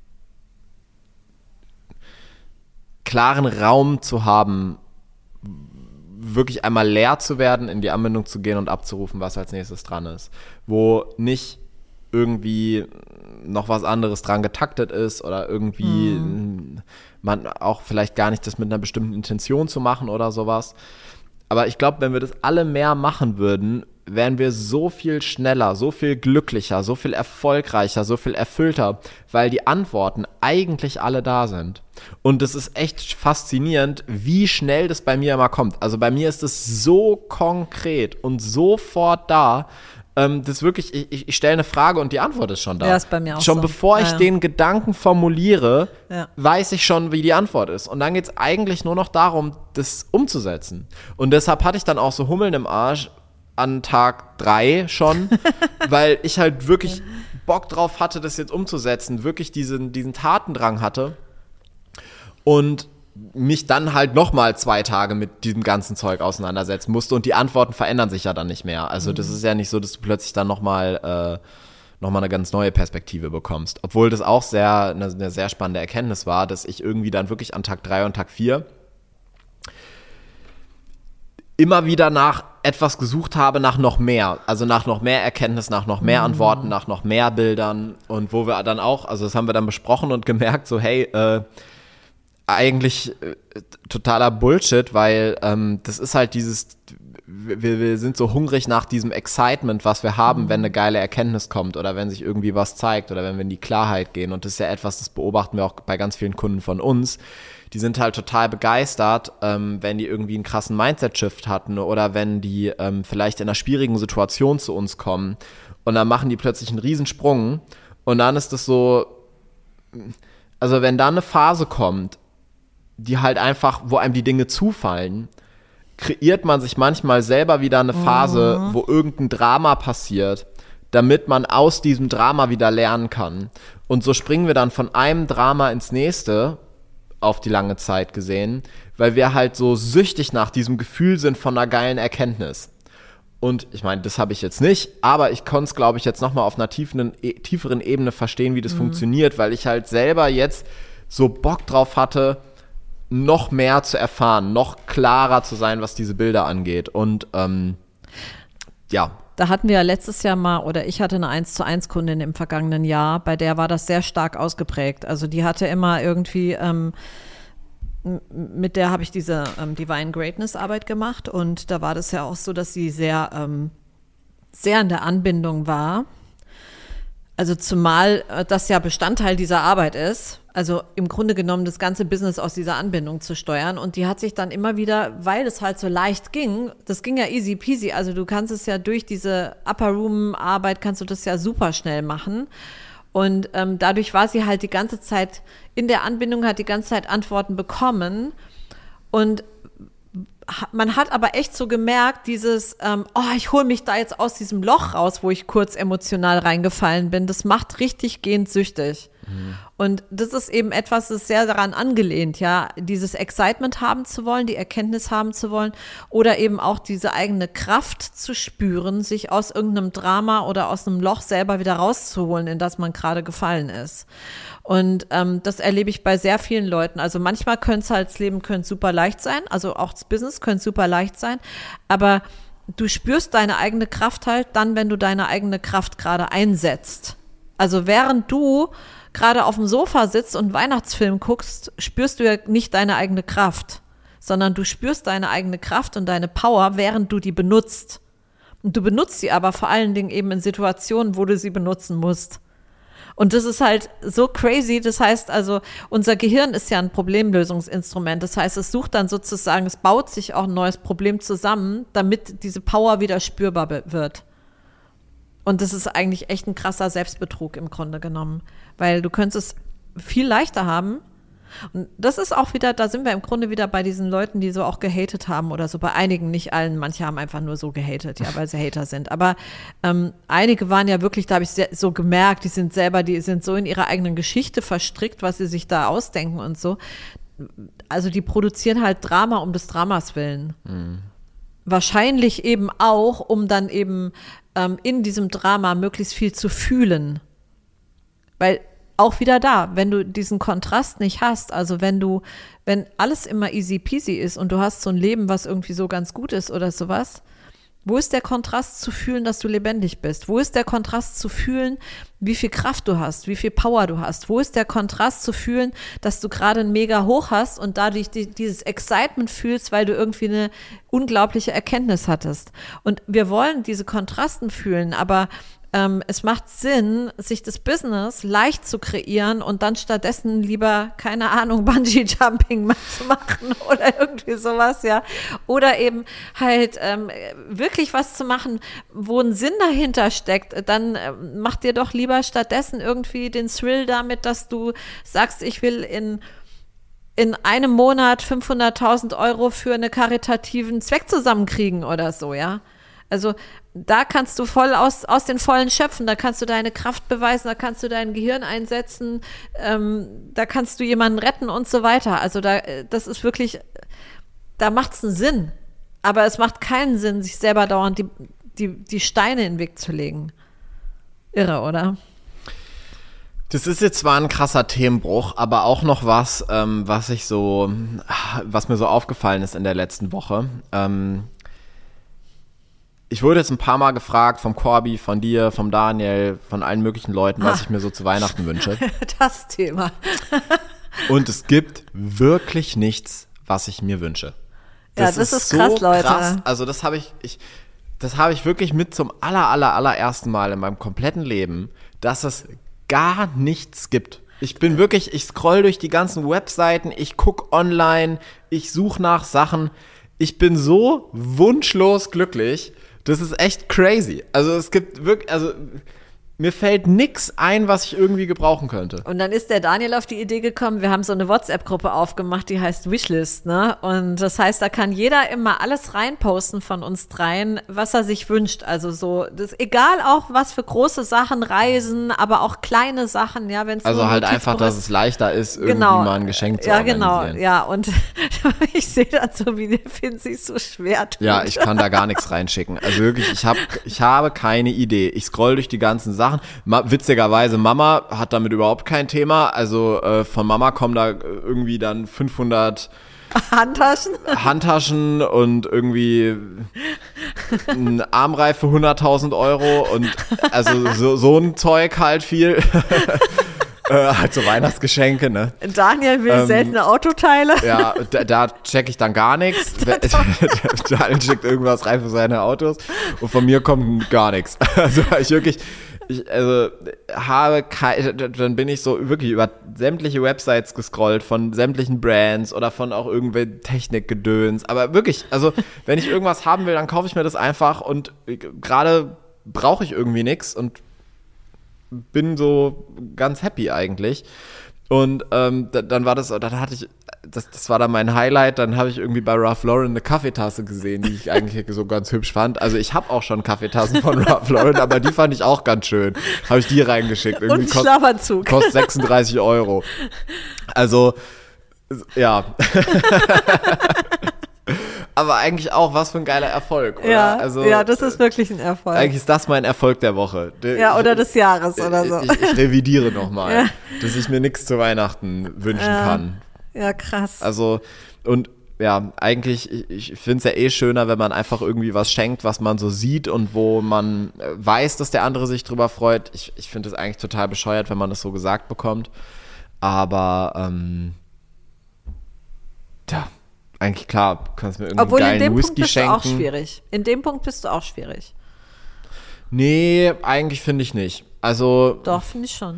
klaren Raum zu haben, wirklich einmal leer zu werden, in die Anbindung zu gehen und abzurufen, was als nächstes dran ist. Wo nicht irgendwie noch was anderes dran getaktet ist oder irgendwie man auch vielleicht gar nicht das mit einer bestimmten Intention zu machen oder sowas. Aber ich glaube, wenn wir das alle mehr machen würden, wären wir so viel schneller, so viel glücklicher, so viel erfolgreicher, so viel erfüllter, weil die Antworten eigentlich alle da sind. Und es ist echt faszinierend, wie schnell das bei mir immer kommt. Also bei mir ist es so konkret und sofort da, das wirklich, ich stelle eine Frage und die Antwort ist schon da. Ja, ist bei mir auch schon so. Bevor ich den Gedanken formuliere, weiß ich schon, wie die Antwort ist. Und dann geht es eigentlich nur noch darum, das umzusetzen. Und deshalb hatte ich dann auch so Hummeln im Arsch an Tag 3 schon, weil ich halt wirklich Bock drauf hatte, das jetzt umzusetzen, wirklich diesen Tatendrang hatte und mich dann halt nochmal 2 Tage mit diesem ganzen Zeug auseinandersetzen musste und die Antworten verändern sich ja dann nicht mehr. Also das ist ja nicht so, dass du plötzlich dann nochmal eine ganz neue Perspektive bekommst. Obwohl das auch eine sehr spannende Erkenntnis war, dass ich irgendwie dann wirklich an Tag 3 und Tag 4 immer wieder nach etwas gesucht habe, nach noch mehr. Also nach noch mehr Erkenntnis, nach noch mehr Antworten, nach noch mehr Bildern. Und wo wir dann auch, also das haben wir dann besprochen und gemerkt, so hey, eigentlich totaler Bullshit, weil das ist halt wir sind so hungrig nach diesem Excitement, was wir haben, wenn eine geile Erkenntnis kommt oder wenn sich irgendwie was zeigt oder wenn wir in die Klarheit gehen. Und das ist ja etwas, das beobachten wir auch bei ganz vielen Kunden von uns. Die sind halt total begeistert, wenn die irgendwie einen krassen Mindset-Shift hatten oder wenn die vielleicht in einer schwierigen Situation zu uns kommen und dann machen die plötzlich einen Riesensprung und dann ist das so, also wenn da eine Phase kommt, die halt einfach, wo einem die Dinge zufallen, kreiert man sich manchmal selber wieder eine Phase, wo irgendein Drama passiert, damit man aus diesem Drama wieder lernen kann. Und so springen wir dann von einem Drama ins nächste, auf die lange Zeit gesehen, weil wir halt so süchtig nach diesem Gefühl sind von einer geilen Erkenntnis. Und ich meine, das habe ich jetzt nicht, aber ich konnte es, glaube ich, jetzt nochmal auf einer tieferen Ebene verstehen, wie das funktioniert, weil ich halt selber jetzt so Bock drauf hatte, noch mehr zu erfahren, noch klarer zu sein, was diese Bilder angeht. Und da hatten wir letztes Jahr mal, oder ich hatte eine 1:1 Kundin im vergangenen Jahr, bei der war das sehr stark ausgeprägt. Also die hatte immer irgendwie, mit der habe ich diese Divine Greatness Arbeit gemacht und da war das ja auch so, dass sie sehr in der Anbindung war. Also zumal das ja Bestandteil dieser Arbeit ist, also im Grunde genommen das ganze Business aus dieser Anbindung zu steuern. Und die hat sich dann immer wieder, weil es halt so leicht ging, das ging ja easy peasy, also du kannst es ja durch diese Upper Room Arbeit, kannst du das ja super schnell machen. Und dadurch war sie halt die ganze Zeit in der Anbindung, hat die ganze Zeit Antworten bekommen. Und man hat aber echt so gemerkt, dieses, ich hole mich da jetzt aus diesem Loch raus, wo ich kurz emotional reingefallen bin, das macht richtig gehend süchtig. Mhm. Und das ist eben etwas, das ist sehr daran angelehnt, ja, dieses Excitement haben zu wollen, die Erkenntnis haben zu wollen oder eben auch diese eigene Kraft zu spüren, sich aus irgendeinem Drama oder aus einem Loch selber wieder rauszuholen, in das man gerade gefallen ist. Und das erlebe ich bei sehr vielen Leuten. Also manchmal könnte es halt, das Leben könnte super leicht sein, also auch das Business könnte super leicht sein, aber du spürst deine eigene Kraft halt dann, wenn du deine eigene Kraft gerade einsetzt. Also während du gerade auf dem Sofa sitzt und Weihnachtsfilm guckst, spürst du ja nicht deine eigene Kraft, sondern du spürst deine eigene Kraft und deine Power, während du die benutzt. Und du benutzt sie aber vor allen Dingen eben in Situationen, wo du sie benutzen musst. Und das ist halt so crazy. Das heißt also, unser Gehirn ist ja ein Problemlösungsinstrument. Das heißt, es sucht dann sozusagen, es baut sich auch ein neues Problem zusammen, damit diese Power wieder spürbar wird. Und das ist eigentlich echt ein krasser Selbstbetrug im Grunde genommen. Weil du könntest es viel leichter haben. Und das ist auch wieder, da sind wir im Grunde wieder bei diesen Leuten, die so auch gehatet haben oder so. Bei einigen, nicht allen, manche haben einfach nur so gehatet, ja, weil sie Hater sind. Aber einige waren ja wirklich, da habe ich so gemerkt, die sind so in ihrer eigenen Geschichte verstrickt, was sie sich da ausdenken und so. Also die produzieren halt Drama um des Dramas willen. Mhm. Wahrscheinlich eben auch, um dann eben in diesem Drama möglichst viel zu fühlen. Weil auch wieder da, wenn du diesen Kontrast nicht hast, also wenn alles immer easy peasy ist und du hast so ein Leben, was irgendwie so ganz gut ist oder sowas, wo ist der Kontrast zu fühlen, dass du lebendig bist? Wo ist der Kontrast zu fühlen, wie viel Kraft du hast, wie viel Power du hast? Wo ist der Kontrast zu fühlen, dass du gerade ein Mega Hoch hast und dadurch dieses Excitement fühlst, weil du irgendwie eine unglaubliche Erkenntnis hattest? Und wir wollen diese Kontrasten fühlen, aber es macht Sinn, sich das Business leicht zu kreieren und dann stattdessen lieber, keine Ahnung, Bungee-Jumping mal zu machen oder irgendwie sowas, ja. Oder eben halt wirklich was zu machen, wo ein Sinn dahinter steckt. Dann mach dir doch lieber stattdessen irgendwie den Thrill damit, dass du sagst, ich will in einem Monat 500.000 € für einen karitativen Zweck zusammenkriegen oder so, ja. Also da kannst du voll aus den Vollen schöpfen, da kannst du deine Kraft beweisen, da kannst du dein Gehirn einsetzen, da kannst du jemanden retten und so weiter. Also das ist wirklich, da macht es einen Sinn. Aber es macht keinen Sinn, sich selber dauernd die Steine in den Weg zu legen. Irre, oder? Das ist jetzt zwar ein krasser Themenbruch, aber auch noch was mir so aufgefallen ist in der letzten Woche. Ich wurde jetzt ein paar Mal gefragt vom Corby, von dir, vom Daniel, von allen möglichen Leuten, was ich mir so zu Weihnachten wünsche. Das Thema. Und es gibt wirklich nichts, was ich mir wünsche. Das ist so krass, Leute. Krass. Also das habe ich wirklich mit zum allerersten Mal in meinem kompletten Leben, dass es gar nichts gibt. Ich scroll durch die ganzen Webseiten, ich gucke online, ich suche nach Sachen. Ich bin so wunschlos glücklich. Das ist echt crazy. Also es gibt wirklich, mir fällt nix ein, was ich irgendwie gebrauchen könnte. Und dann ist der Daniel auf die Idee gekommen, wir haben so eine WhatsApp-Gruppe aufgemacht, die heißt Wishlist, ne? Und das heißt, da kann jeder immer alles reinposten von uns dreien, was er sich wünscht. Also so, das ist egal auch, was für große Sachen, Reisen, aber auch kleine Sachen, ja, wenn es also halt einfach, dass es leichter ist, irgendwie mal ein Geschenk zu organisieren. Ja, genau, ja. Und ich sehe dann so, wie der Finn sich so schwer tut. Ja, ich kann da gar nichts reinschicken. Also wirklich, ich habe keine Idee. Ich scroll durch die ganzen Sachen. Witzigerweise, Mama hat damit überhaupt kein Thema. Also von Mama kommen da irgendwie dann 500 Handtaschen und irgendwie ein Armreif für 100.000 € und also so ein Zeug halt viel. Halt so Weihnachtsgeschenke, ne? Daniel will seltene Autoteile. Ja, da check ich dann gar nichts. Daniel schickt irgendwas rein für seine Autos und von mir kommt gar nichts. Also dann bin ich so wirklich über sämtliche Websites gescrollt von sämtlichen Brands oder von auch irgendwelchen Technikgedöns. Aber wirklich, also wenn ich irgendwas haben will, dann kaufe ich mir das einfach und gerade brauche ich irgendwie nichts und bin so ganz happy eigentlich. Und dann war das war dann mein Highlight, dann habe ich irgendwie bei Ralph Lauren eine Kaffeetasse gesehen, die ich eigentlich so ganz hübsch fand. Also ich habe auch schon Kaffeetassen von Ralph Lauren, aber die fand ich auch ganz schön. Habe ich die reingeschickt. Irgendwie und Schlafanzug. Kostet 36 €. Also, ja. Aber eigentlich auch, was für ein geiler Erfolg, oder? Ja, also, ja, das ist wirklich ein Erfolg. Eigentlich ist das mein Erfolg der Woche. Ja, oder des Jahres oder so. Ich revidiere nochmal, dass ich mir nichts zu Weihnachten wünschen kann. Ja, krass. Also, und ja, eigentlich, ich finde es ja eh schöner, wenn man einfach irgendwie was schenkt, was man so sieht und wo man weiß, dass der andere sich drüber freut. Ich finde es eigentlich total bescheuert, wenn man das so gesagt bekommt. Aber, eigentlich klar, du kannst mir irgendwie einen geilen Whisky schenken. Obwohl, in dem Punkt bist du auch schwierig. Nee, eigentlich finde ich nicht. Also. Doch, finde ich schon.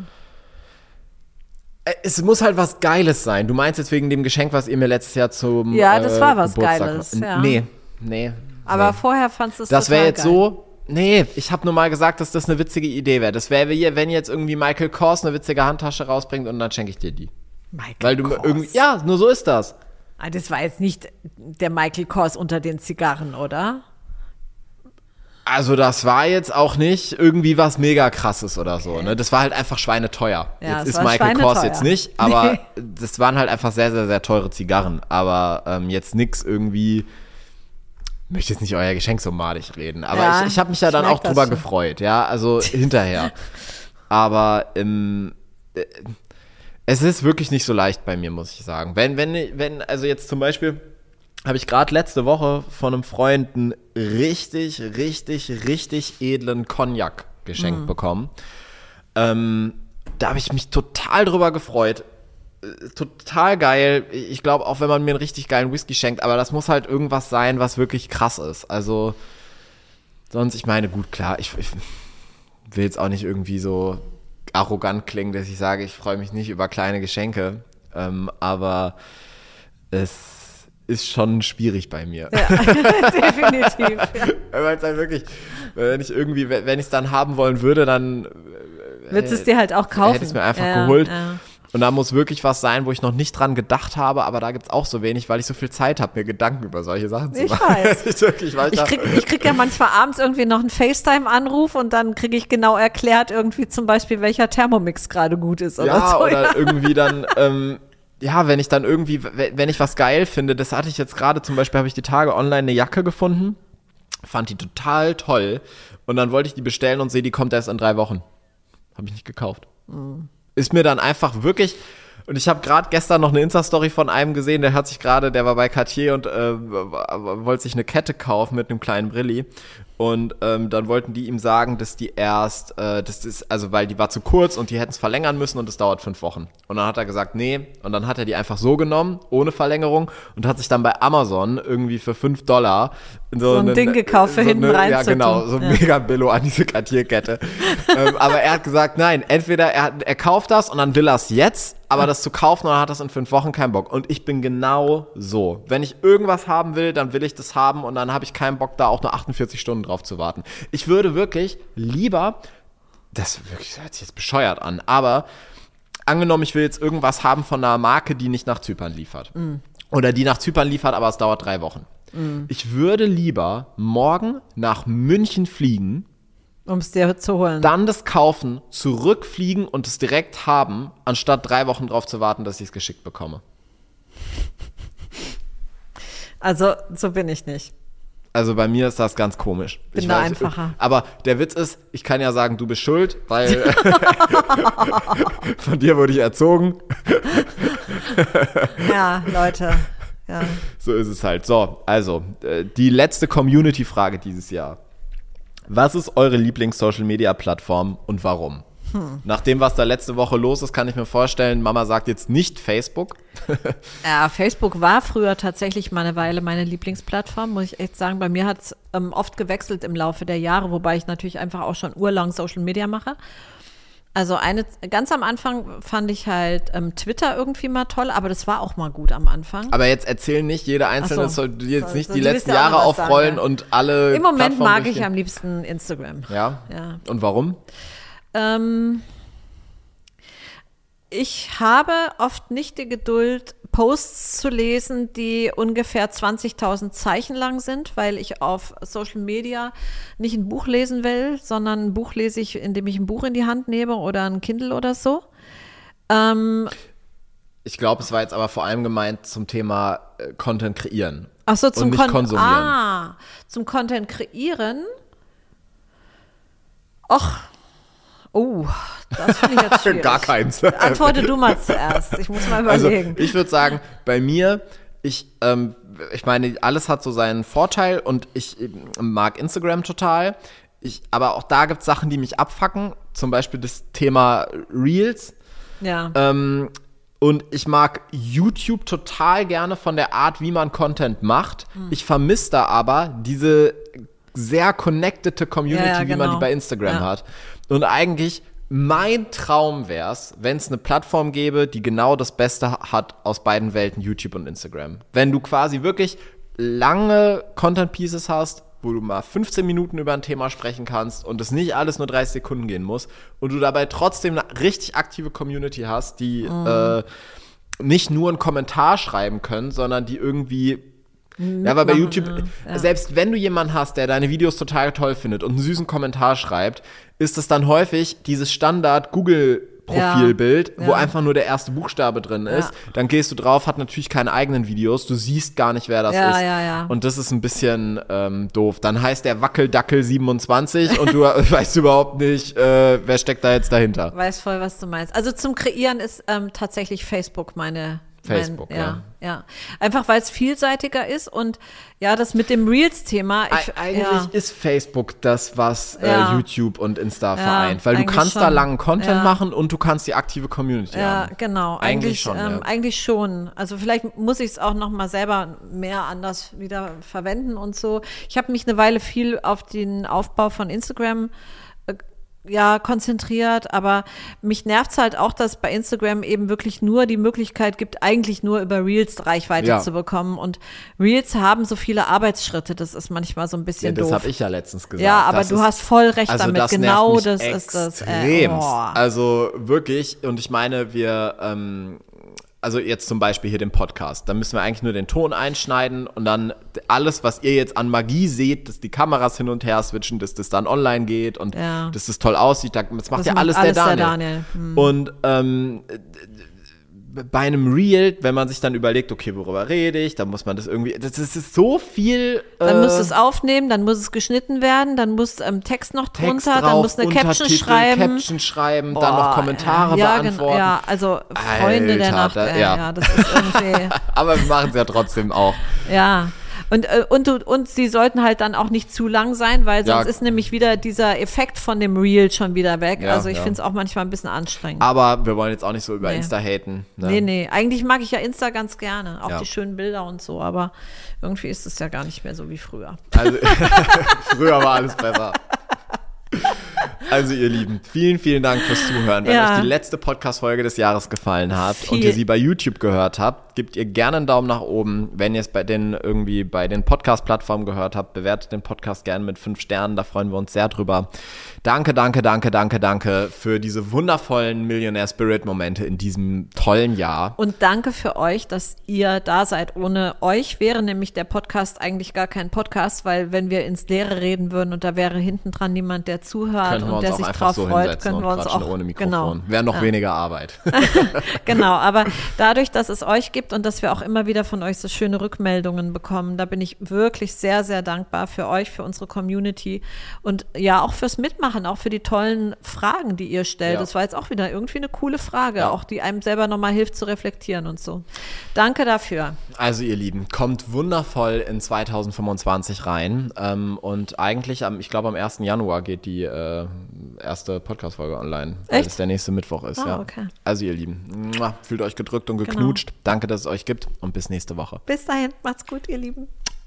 Es muss halt was Geiles sein. Du meinst jetzt wegen dem Geschenk, was ihr mir letztes Jahr zum Ja, das war was Geburtstag Geiles. Ja. Nee. Aber vorher fandst du es das wäre jetzt geil. So. Nee, ich habe nur mal gesagt, dass das eine witzige Idee wäre. Das wäre, wenn jetzt irgendwie Michael Kors eine witzige Handtasche rausbringt und dann schenke ich dir die. Weil du irgendwie. Ja, nur so ist das. Das war jetzt nicht der Michael Kors unter den Zigarren, oder? Also das war jetzt auch nicht irgendwie was mega krasses oder so, ne? Das war halt einfach schweineteuer. Ja, jetzt ist Michael Kors jetzt nicht, aber das waren halt einfach sehr, sehr, sehr teure Zigarren. Aber jetzt nix irgendwie, ich möchte jetzt nicht euer Geschenk so madig reden, aber ja, ich habe mich ja dann auch drüber gefreut, ja, also hinterher. Aber es ist wirklich nicht so leicht bei mir, muss ich sagen. Wenn also jetzt zum Beispiel habe ich gerade letzte Woche von einem Freund einen richtig, richtig, richtig edlen Cognac geschenkt bekommen. Da habe ich mich total drüber gefreut. Total geil. Ich glaube, auch wenn man mir einen richtig geilen Whisky schenkt, aber das muss halt irgendwas sein, was wirklich krass ist. Also sonst, ich meine, gut, klar, ich will jetzt auch nicht irgendwie so arrogant klingen, dass ich sage, ich freue mich nicht über kleine Geschenke, aber es ist schon schwierig bei mir. Ja, definitiv. Weil es halt wirklich, wenn ich es dann haben wollen würde, dann würdest es dir halt auch kaufen. Hätte ich es mir einfach geholt. Ja. Und da muss wirklich was sein, wo ich noch nicht dran gedacht habe, aber da gibt es auch so wenig, weil ich so viel Zeit habe, mir Gedanken über solche Sachen zu machen. Ich weiß. Ich krieg ja manchmal abends irgendwie noch einen FaceTime-Anruf und dann kriege ich genau erklärt irgendwie zum Beispiel, welcher Thermomix gerade gut ist oder so. Oder irgendwie dann, wenn ich was geil finde, das hatte ich jetzt gerade zum Beispiel, habe ich die Tage online eine Jacke gefunden, fand die total toll und dann wollte ich die bestellen und sehe, die kommt erst in 3 Wochen. Habe ich nicht gekauft. Ist mir dann einfach wirklich, und ich habe gerade gestern noch eine Insta-Story von einem gesehen, der war bei Cartier und wollte sich eine Kette kaufen mit einem kleinen Brilli. Und dann wollten die ihm sagen, dass die weil die war zu kurz und die hätten es verlängern müssen und es dauert 5 Wochen. Und dann hat er gesagt, nee. Und dann hat er die einfach so genommen, ohne Verlängerung und hat sich dann bei Amazon irgendwie für $5 so ein Ding gekauft für hinten rein. Ja, genau, so ein mega Billo an diese Cartier-Kette. Aber er hat gesagt, nein, entweder er kauft das und dann will er es jetzt, aber das zu kaufen und dann hat das in 5 Wochen keinen Bock. Und ich bin genau so. Wenn ich irgendwas haben will, dann will ich das haben und dann habe ich keinen Bock, da auch nur 48 Stunden drauf zu warten. Ich würde wirklich lieber, das hört sich jetzt bescheuert an, aber angenommen, ich will jetzt irgendwas haben von einer Marke, die nicht nach Zypern liefert. Oder die nach Zypern liefert, aber es dauert 3 Wochen. Ich würde lieber morgen nach München fliegen, um es dir zu holen. Dann das kaufen, zurückfliegen und es direkt haben, anstatt 3 Wochen drauf zu warten, dass ich es geschickt bekomme. Also, so bin ich nicht. Also bei mir ist das ganz komisch. Bin da einfacher. Aber der Witz ist, ich kann ja sagen, du bist schuld, weil von dir wurde ich erzogen. Ja, Leute. Ja. So ist es halt. So, also, die letzte Community-Frage dieses Jahr. Was ist eure Lieblings-Social-Media-Plattform und warum? Nach dem, was da letzte Woche los ist, kann ich mir vorstellen, Mama sagt jetzt nicht Facebook. Ja, Facebook war früher tatsächlich mal eine Weile meine Lieblingsplattform, muss ich echt sagen. Bei mir hat es oft gewechselt im Laufe der Jahre, wobei ich natürlich einfach auch schon urlang Social Media mache. Also ganz am Anfang fand ich halt Twitter irgendwie mal toll, aber das war auch mal gut am Anfang. Aber jetzt erzählen nicht jede einzelne, jetzt nicht die letzten Jahre aufrollen sagen, und alle im Moment Plattformen mag ich am liebsten Instagram. Ja? Und warum? Ich habe oft nicht die Geduld, Posts zu lesen, die ungefähr 20.000 Zeichen lang sind, weil ich auf Social Media nicht ein Buch lesen will, sondern ein Buch lese ich, indem ich ein Buch in die Hand nehme oder ein Kindle oder so. Ich glaube, es war jetzt aber vor allem gemeint zum Thema Content kreieren. Ach so, zum und nicht konsumieren. Zum Content kreieren. Och. Oh, das finde ich jetzt schwierig. Gar keins. Antworte du mal zuerst. Ich muss mal überlegen. Also ich würde sagen, bei mir, ich meine, alles hat so seinen Vorteil und ich mag Instagram total. Aber auch da gibt es Sachen, die mich abfacken. Zum Beispiel das Thema Reels. Ja. Und ich mag YouTube total gerne von der Art, wie man Content macht. Ich vermisse da aber diese sehr connectede Community, wie man die bei Instagram hat. Und eigentlich mein Traum wäre es, wenn es eine Plattform gäbe, die genau das Beste hat aus beiden Welten, YouTube und Instagram. Wenn du quasi wirklich lange Content-Pieces hast, wo du mal 15 Minuten über ein Thema sprechen kannst und es nicht alles nur 30 Sekunden gehen muss und du dabei trotzdem eine richtig aktive Community hast, die nicht nur einen Kommentar schreiben können, sondern die irgendwie ja, weil bei YouTube, selbst wenn du jemanden hast, der deine Videos total toll findet und einen süßen Kommentar schreibt, ist es dann häufig dieses Standard-Google-Profilbild, wo einfach nur der erste Buchstabe drin ist. Dann gehst du drauf, hat natürlich keine eigenen Videos, du siehst gar nicht, wer das ist. Und das ist ein bisschen doof. Dann heißt der Wackeldackel27 und du weißt überhaupt nicht, wer steckt da jetzt dahinter. Weiß voll, was du meinst. Also zum Kreieren ist tatsächlich Facebook Facebook, ja. Einfach weil es vielseitiger ist und ja, das mit dem Reels-Thema. Eigentlich ist Facebook das, was YouTube und Insta vereint, weil du kannst da langen Content machen und du kannst die aktive Community haben. Ja, genau. Eigentlich schon. Also vielleicht muss ich es auch noch mal selber mehr anders wieder verwenden und so. Ich habe mich eine Weile viel auf den Aufbau von Instagram konzentriert, aber mich nervt es halt auch, dass bei Instagram eben wirklich nur die Möglichkeit gibt, eigentlich nur über Reels Reichweite zu bekommen und Reels haben so viele Arbeitsschritte, das ist manchmal so ein bisschen doof. Das habe ich ja letztens gesagt. Ja, aber du hast voll recht damit, das genau nervt mich das ist das. Also wirklich, und ich meine, also jetzt zum Beispiel hier den Podcast, da müssen wir eigentlich nur den Ton einschneiden und dann alles, was ihr jetzt an Magie seht, dass die Kameras hin und her switchen, dass das dann online geht und dass das toll aussieht, das macht ja alles der Daniel. Und bei einem Reel, wenn man sich dann überlegt, okay, worüber rede ich, dann muss man das irgendwie, das ist so viel. Dann muss es aufnehmen, dann muss es geschnitten werden, dann muss Text noch drunter, dann muss eine Caption schreiben. Dann noch Kommentare beantworten. Ja, also Freunde der Nacht. Das ist irgendwie. Aber wir machen es ja trotzdem auch. Ja. Und sie sollten halt dann auch nicht zu lang sein, weil sonst ist nämlich wieder dieser Effekt von dem Reel schon wieder weg. Also ich finde es auch manchmal ein bisschen anstrengend. Aber wir wollen jetzt auch nicht so über Insta haten. Ne? Nee. Eigentlich mag ich ja Insta ganz gerne. Auch die schönen Bilder und so. Aber irgendwie ist es ja gar nicht mehr so wie früher. Also, früher war alles besser. Also ihr Lieben, vielen, vielen Dank fürs Zuhören. Wenn euch die letzte Podcast-Folge des Jahres gefallen hat und ihr sie bei YouTube gehört habt, gebt ihr gerne einen Daumen nach oben. Wenn ihr es bei den Podcast-Plattformen gehört habt, bewertet den Podcast gerne mit 5 Sternen, da freuen wir uns sehr drüber. Danke für diese wundervollen Millionär-Spirit-Momente in diesem tollen Jahr. Und danke für euch, dass ihr da seid. Ohne euch wäre nämlich der Podcast eigentlich gar kein Podcast, weil wenn wir ins Leere reden würden und da wäre hinten dran niemand, der zuhört und uns der auch sich einfach drauf so freut, hinsetzen können wir und uns quatschen auch ohne Mikrofon. Genau. Wäre noch weniger Arbeit. Genau, aber dadurch, dass es euch gibt und dass wir auch immer wieder von euch so schöne Rückmeldungen bekommen, da bin ich wirklich sehr, sehr dankbar für euch, für unsere Community und ja, auch fürs Mitmachen, auch für die tollen Fragen, die ihr stellt. Ja. Das war jetzt auch wieder irgendwie eine coole Frage, auch die einem selber nochmal hilft zu reflektieren und so. Danke dafür. Also ihr Lieben, kommt wundervoll in 2025 rein und eigentlich, ich glaube am 1. Januar geht die erste Podcast-Folge online, weil es der nächste Mittwoch ist. Ja. Okay. Also ihr Lieben, fühlt euch gedrückt und geknutscht. Danke, dass es euch gibt und bis nächste Woche. Bis dahin, macht's gut, ihr Lieben.